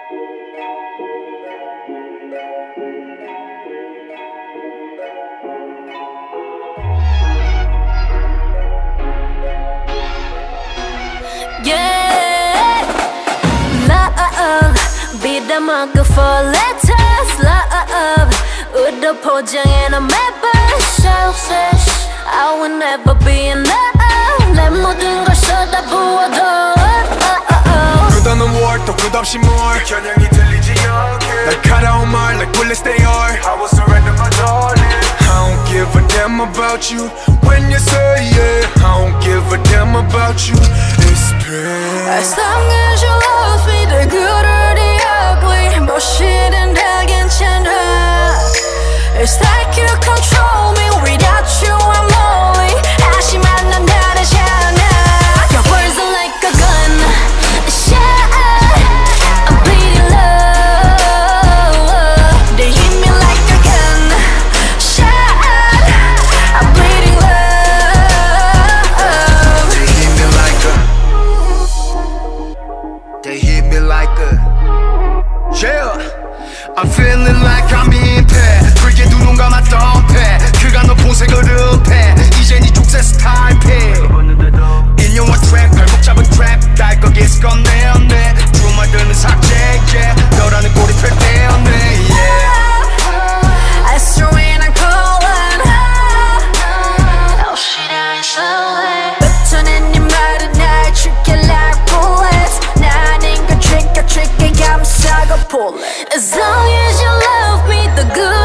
Yeah, love, 비담하고 for letters, love, 우도 포장해놓은 매번 selfish. I will never be in love. 내 모든 걸 쏟아부어도 끝없는 war 또 끝없이 more 겨냥이 들리지 않게 날카로운 말 like bullets they are I will surrender my darling I don't give a damn about you when you say yeah I don't give a damn about you It's pain As long as you love me the good or the ugly 무엇이든 다 괜찮아 It's like you control me without you I'm lonely 하지만 난 다르지 않아 Your words are like a gun shot I'm bleeding love They hit me like a gun shot I'm bleeding love They hit me like a Yeah I'm feeling like I'm being paid 그게 누군가 맞던 패 그가 너 보색을 흡해 이젠 이 족쇄 스타일 패 인용어 트랩 발목 잡은 트랩 날 거기서 꺼내었네 주말들은 삭제 yeah 너라는 꼬리표 떼었네 yeah I swear when I'm calling Oh shit I ain't slowly 뱉어낸 네 말은 날 죽게 like bullets 나는 그 trigger 감싸고 pull it As long as you love me the good